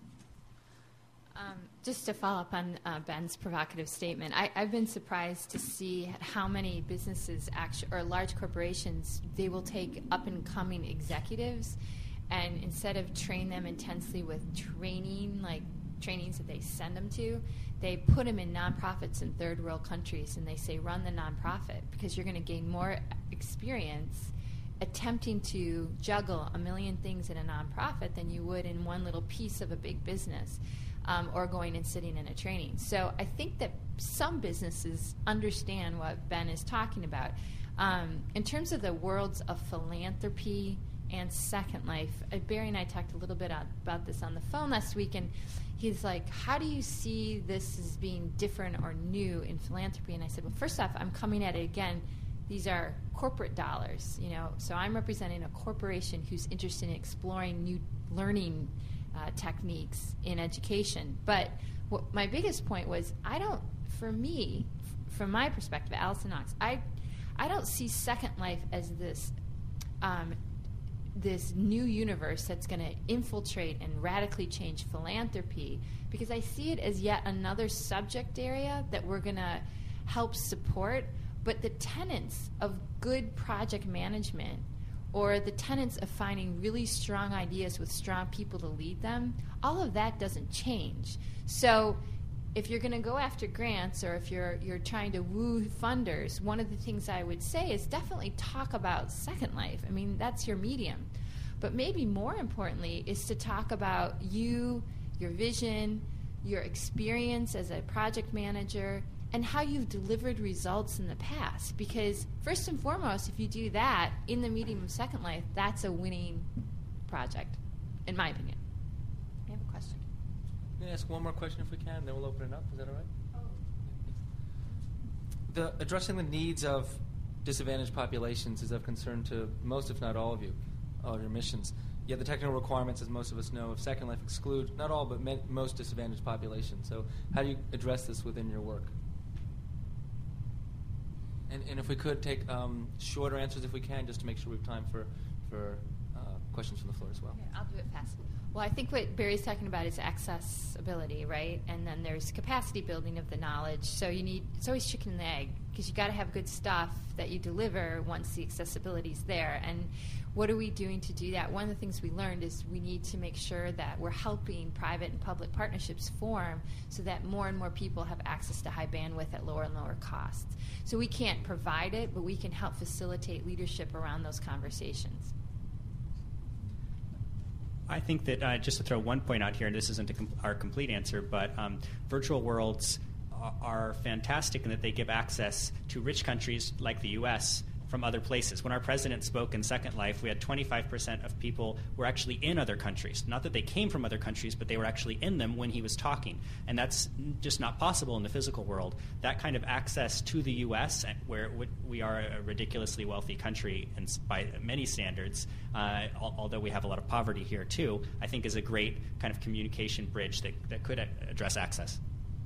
Um, just to follow up on uh, Ben's provocative statement, I, I've been surprised to see how many businesses actu- or large corporations, they will take up-and-coming executives and instead of train them intensely with training, like trainings that they send them to, they put them in nonprofits in third world countries, and they say, run the nonprofit, because you're going to gain more experience attempting to juggle a million things in a nonprofit than you would in one little piece of a big business, um, or going and sitting in a training. So I think that some businesses understand what Ben is talking about. Um, in terms of the worlds of philanthropy and Second Life, uh, Barry and I talked a little bit on, about this on the phone last week, and he's like, how do you see this as being different or new in philanthropy? And I said, well, first off, I'm coming at it again. These are corporate dollars, you know, so I'm representing a corporation who's interested in exploring new learning uh, techniques in education. But what my biggest point was, I don't, for me, f- from my perspective, Allison Knox, I, I don't see Second Life as this um, this new universe that's going to infiltrate and radically change philanthropy, because I see it as yet another subject area that we're going to help support. But the tenets of good project management, or the tenets of finding really strong ideas with strong people to lead them, all of that doesn't change. So if you're going to go after grants, or if you're you're trying to woo funders, one of the things I would say is definitely talk about Second Life. I mean, that's your medium. But maybe more importantly is to talk about you, your vision, your experience as a project manager, and how you've delivered results in the past. Because first and foremost, if you do that in the medium of Second Life, that's a winning project, in my opinion. I have a question. I'm going to ask one more question if we can, then we'll open it up. Is that all right? Oh. The, addressing the needs of disadvantaged populations is of concern to most, if not all of you, all of your missions. Yet the technical requirements, as most of us know, of Second Life exclude, not all, but men, most disadvantaged populations. So how do you address this within your work? And, and if we could take um, shorter answers if we can, just to make sure we have time for, for uh, questions from the floor as well. Okay, I'll do it fast. Well, I think what Barry's talking about is accessibility, right? And then there's capacity building of the knowledge. So you need, it's always chicken and egg, because you got to have good stuff that you deliver once the accessibility is there. And what are we doing to do that? One of the things we learned is we need to make sure that we're helping private and public partnerships form so that more and more people have access to high bandwidth at lower and lower costs. So we can't provide it, but we can help facilitate leadership around those conversations. I think that, uh, just to throw one point out here, and this isn't a com- our complete answer, but um, virtual worlds are, are fantastic in that they give access to rich countries like the U S from other places. When our president spoke in Second Life, we had twenty-five percent of people were actually in other countries. Not that they came from other countries, but they were actually in them when he was talking. And that's just not possible in the physical world. That kind of access to the U S, where we are a ridiculously wealthy country and by many standards, uh, although we have a lot of poverty here too, I think is a great kind of communication bridge that, that could address access.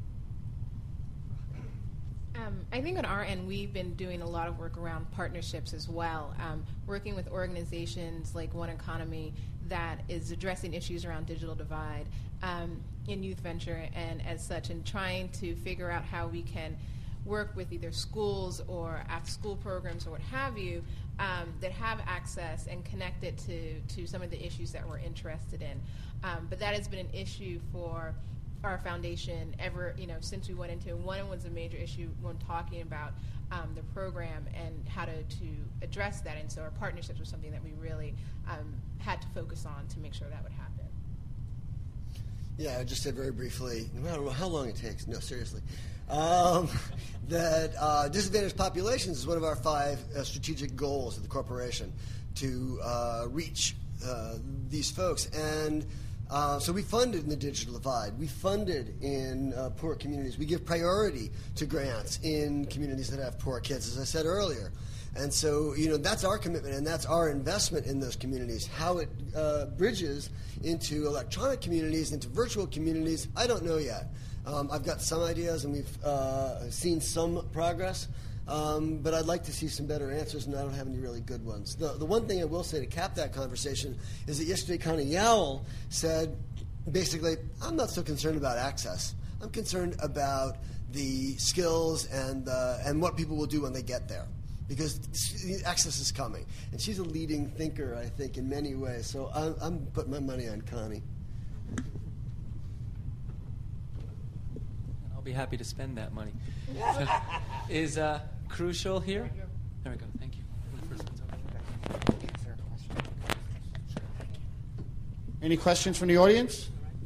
Um, I think on our end, we've been doing a lot of work around partnerships as well, um, working with organizations like One Economy that is addressing issues around digital divide um, in Youth Venture and as such, and trying to figure out how we can work with either schools or after-school programs or what have you um, that have access and connect it to, to some of the issues that we're interested in. Um, but that has been an issue for our foundation ever, you know, since we went into it. One was a major issue when talking about um, the program and how to, to address that. And so our partnerships was something that we really um, had to focus on to make sure that would happen. Yeah, I just said very briefly, I don't know how long it takes, no, seriously, um, that uh, disadvantaged populations is one of our five uh, strategic goals of the corporation, to uh, reach uh, these folks. And Uh, so we funded in the digital divide. We funded in uh, poor communities. We give priority to grants in communities that have poor kids, as I said earlier. And so, you know, that's our commitment and that's our investment in those communities. How it uh, bridges into electronic communities, into virtual communities, I don't know yet. Um, I've got some ideas and we've uh, seen some progress. Um, but I'd like to see some better answers, and I don't have any really good ones. The, the one thing I will say to cap that conversation is that yesterday Connie Yowell said, basically, I'm not so concerned about access. I'm concerned about the skills and, uh, and what people will do when they get there, because access is coming. And she's a leading thinker, I think, in many ways. So I'm, I'm putting my money on Connie. I'll be happy to spend that money. So, is uh, Crucial here? There we go. Thank you. Any questions from the audience?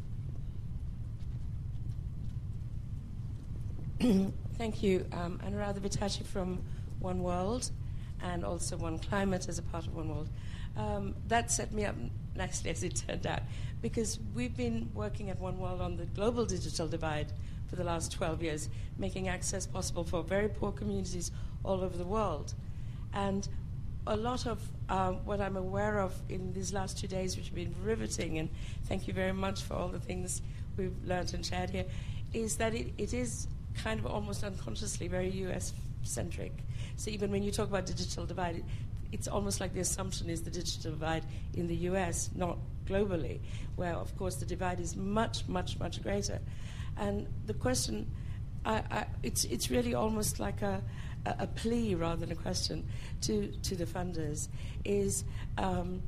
Thank you. Um, Anuradha Vitachi from One World and also One Climate as a part of One World. Um, that set me up nicely, as it turned out, because we've been working at One World on the global digital divide for the last twelve years, making access possible for very poor communities all over the world. And a lot of uh, what I'm aware of in these last two days, which have been riveting, and thank you very much for all the things we've learned and shared here, is that it, it is kind of almost unconsciously very U S-centric. So even when you talk about digital divide, it, it's almost like the assumption is the digital divide in the U S, not globally, where, of course, the divide is much, much, much greater. And the question, I, I, it's it's really almost like a, a, a plea rather than a question to, to the funders, is um,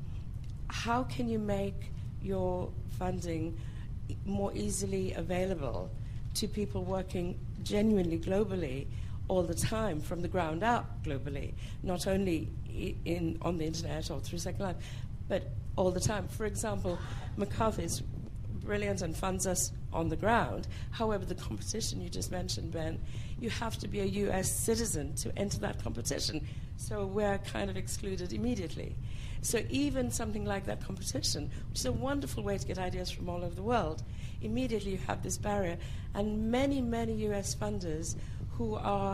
how can you make your funding more easily available to people working genuinely globally all the time, from the ground up globally, not only in on the internet or through Second Life, but all the time. For example, MacArthur's brilliant and funds us on the ground. However, the competition you just mentioned, Ben, you have to be a U S citizen to enter that competition. So we're kind of excluded immediately. So even something like that competition, which is a wonderful way to get ideas from all over the world, immediately you have this barrier. And many, many U S funders who are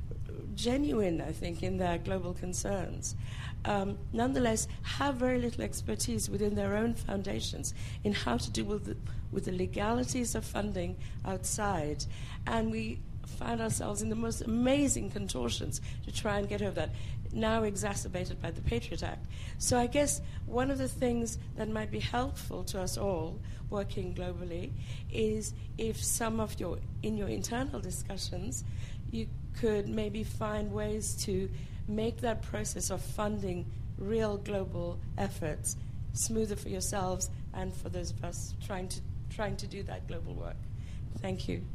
genuine, I think, in their global concerns, um, nonetheless have very little expertise within their own foundations in how to deal with the, with the legalities of funding outside. And we find ourselves in the most amazing contortions to try and get over that, now exacerbated by the Patriot Act. So I guess one of the things that might be helpful to us all working globally is if some of your, in your internal discussions, you could maybe find ways to make that process of funding real global efforts smoother for yourselves and for those of us trying to trying to do that global work. Thank you.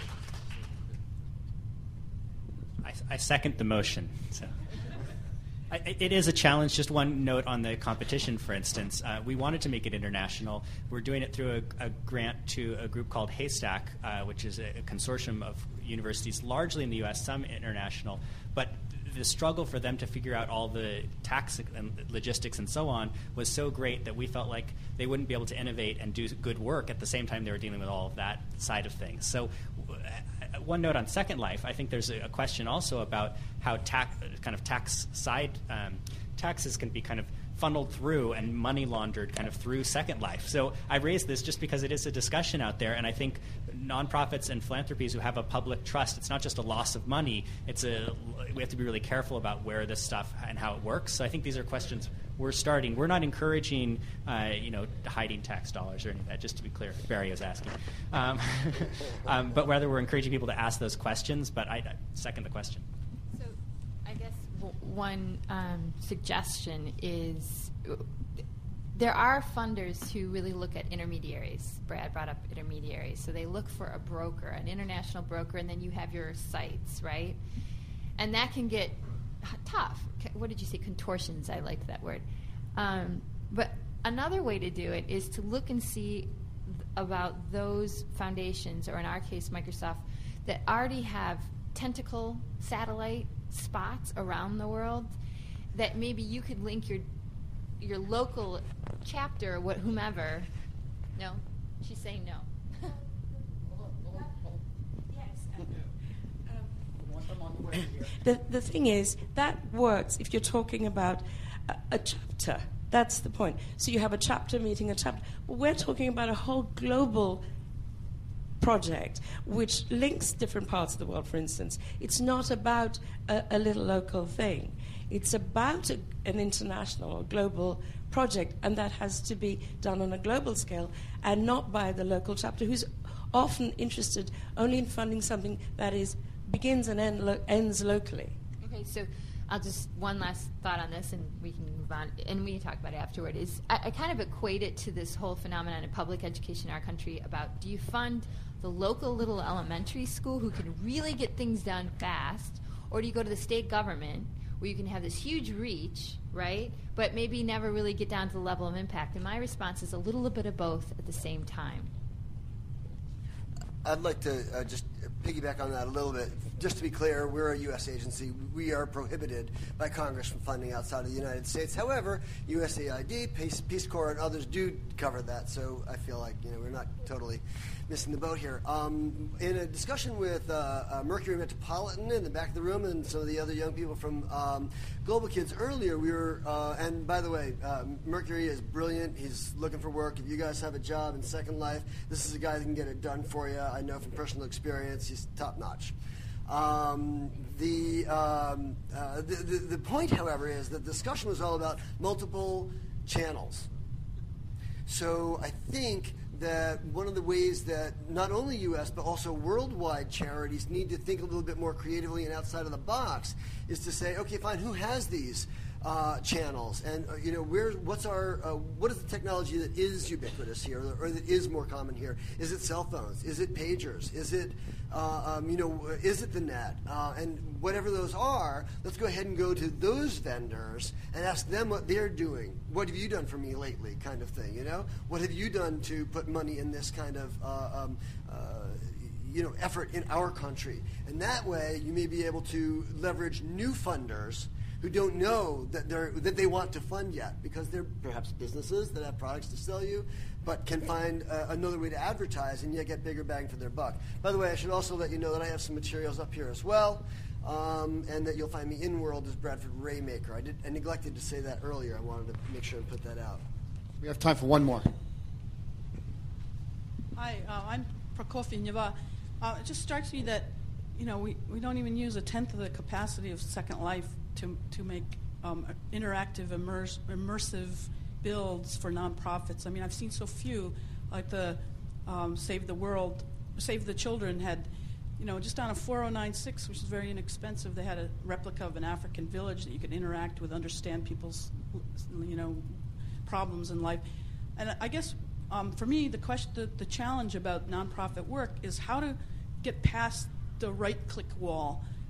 I, I second the motion. So. I, I, it is a challenge. Just one note on the competition, for instance. Uh, we wanted to make it international. We're doing it through a, a grant to a group called Haystack, uh, which is a, a consortium of universities, largely in the U S, some international. But the struggle for them to figure out all the tax and logistics and so on was so great that we felt like they wouldn't be able to innovate and do good work at the same time they were dealing with all of that side of things. So uh, one note on Second Life, I think there's a, a question also about how tax, kind of tax side um, taxes can be kind of funneled through and money laundered kind of through Second Life. So I raised this just because it is a discussion out there, and I think nonprofits and philanthropies who have a public trust, it's not just a loss of money, it's a, we have to be really careful about where this stuff and how it works. So I think these are questions we're starting. We're not encouraging, uh, you know, hiding tax dollars or any of that, just to be clear. Barry was asking. Um, um, but rather we're encouraging people to ask those questions, but I, I second the question. I guess w- one um, suggestion is uh, there are funders who really look at intermediaries. Brad brought up intermediaries. So they look for a broker, an international broker, and then you have your sites, right? And that can get tough. What did you say? Contortions. I like that word. Um, but another way to do it is to look and see th- about those foundations, or in our case, Microsoft, that already have tentacle satellite spots around the world, that maybe you could link your your local chapter, what whomever. No, she's saying no. The, the thing is, that works if you're talking about a, a chapter. That's the point. So you have a chapter meeting a chapter. Well, we're talking about a whole global project which links different parts of the world, for instance. It's not about a, a little local thing. It's about a, an international or global project, and that has to be done on a global scale and not by the local chapter, who's often interested only in funding something that is begins and end lo- ends locally. Okay, so I'll just, one last thought on this, and we can move on, and we can talk about it afterward, is I, I kind of equate it to this whole phenomenon in public education in our country about, do you fund the local little elementary school who can really get things done fast, or do you go to the state government where you can have this huge reach, right, but maybe never really get down to the level of impact? And my response is a little bit of both at the same time. I'd like to uh, just piggyback on that a little bit. Just to be clear, we're a U S agency. We are prohibited by Congress from funding outside of the United States. However, U S A I D, Peace, Peace Corps, and others do cover that. So I feel like you know we're not totally missing the boat here. Um, in a discussion with uh, uh, Mercury Metropolitan in the back of the room and some of the other young people from um, Global Kids earlier, we were, uh, and by the way, uh, Mercury is brilliant. He's looking for work. If you guys have a job in Second Life, this is a guy that can get it done for you. I know from personal experience, he's top notch. Um, the, um, uh, the, the the point, however, is that the discussion was all about multiple channels. So I think that one of the ways that not only U S but also worldwide charities need to think a little bit more creatively and outside of the box is to say, okay, fine, who has these uh, channels, and uh, you know, where, what's our, uh, what is the technology that is ubiquitous here, or, or that is more common here? Is it cell phones? Is it pagers? Is it, uh, um, you know, is it the net? Uh, and whatever those are, let's go ahead and go to those vendors and ask them what they're doing. What have you done for me lately, kind of thing, you know? What have you done to put money in this kind of, uh, um, uh, you know, effort in our country? And that way, you may be able to leverage new funders who don't know that they're that they want to fund yet, because they're perhaps businesses that have products to sell you, but can find uh, another way to advertise and yet get bigger bang for their buck. By the way, I should also let you know that I have some materials up here as well, um, and that you'll find me in World as Bradford Raymaker. I did I neglected to say that earlier. I wanted to make sure and put that out. We have time for one more. Hi, uh, I'm Prokofyeva. Uh, it just strikes me that, you know, we, we don't even use a tenth of the capacity of Second Life to to make um, interactive, immerse, immersive builds for nonprofits. I mean, I've seen so few, like the um, Save the World, Save the Children had, you know, just on a four oh nine six, which is very inexpensive, they had a replica of an African village that you could interact with, understand people's, you know, problems in life. And I guess um, for me, the question, the, the challenge about nonprofit work is how to get past the right-click wall.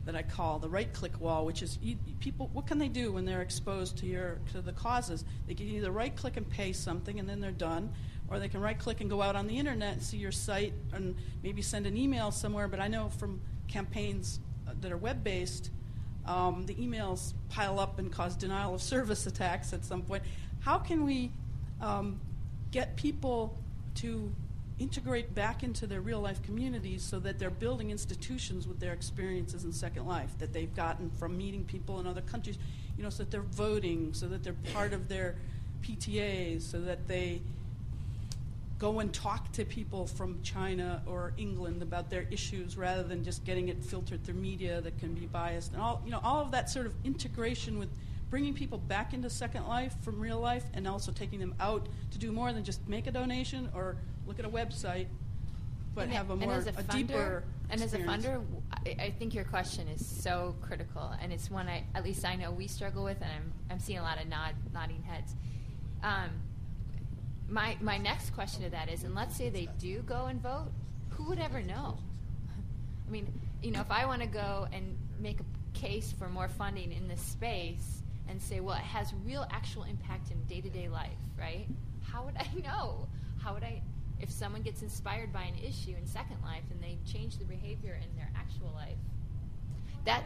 that I call the right-click wall, which is you, people. What can they do when they're exposed to your to the causes? They can either right-click and pay something, and then they're done, or they can right-click and go out on the internet and see your site, and maybe send an email somewhere. But I know from campaigns that are web-based, um, the emails pile up and cause denial of service attacks at some point. How can we um, get people to integrate back into their real-life communities so that they're building institutions with their experiences in Second Life that they've gotten from meeting people in other countries, you know, so that they're voting, so that they're part of their P T As, so that they go and talk to people from China or England about their issues rather than just getting it filtered through media that can be biased, and all, you know, all of that sort of integration with bringing people back into Second Life from real life, and also taking them out to do more than just make a donation or look at a website, but and have a and more as a, a funder, deeper and as a experience. funder, I, I think your question is so critical, and it's one I at least I know we struggle with, and I'm I'm seeing a lot of nod nodding heads. Um, my my next question to that is, and let's say they do go and vote, who would ever know? I mean, you know, if I want to go and make a case for more funding in this space and say, well, it has real actual impact in day-to-day life, right? How would I know? How would I, if someone gets inspired by an issue in Second Life and they change the behavior in their actual life? That,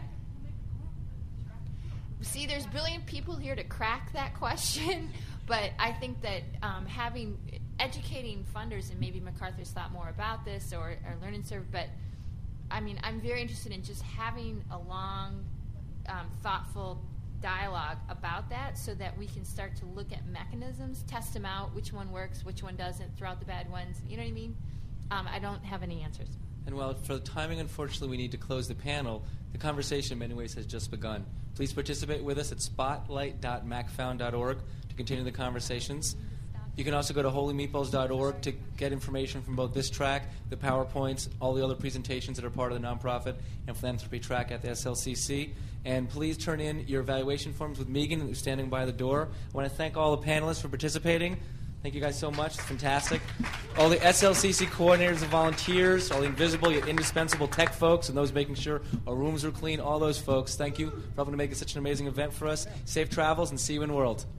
see, there's brilliant people here to crack that question, but I think that um, having, educating funders, and maybe MacArthur's thought more about this, or, or Learn and Serve, but I mean, I'm very interested in just having a long, um, thoughtful dialogue about that so that we can start to look at mechanisms, test them out, which one works, which one doesn't, throw out the bad ones. You know what I mean? Um, I don't have any answers. And while for the timing, unfortunately, we need to close the panel, the conversation in many ways has just begun. Please participate with us at spotlight dot macfound dot org to continue the conversations. You can also go to holy meatballs dot org to get information from both this track, the PowerPoints, all the other presentations that are part of the nonprofit and philanthropy track at the S L C C. And please turn in your evaluation forms with Megan, who's standing by the door. I want to thank all the panelists for participating. Thank you guys so much. It's fantastic. All the S L C C coordinators and volunteers, all the invisible yet indispensable tech folks, and those making sure our rooms are clean, all those folks, thank you for helping to make it such an amazing event for us. Safe travels, and see you in World.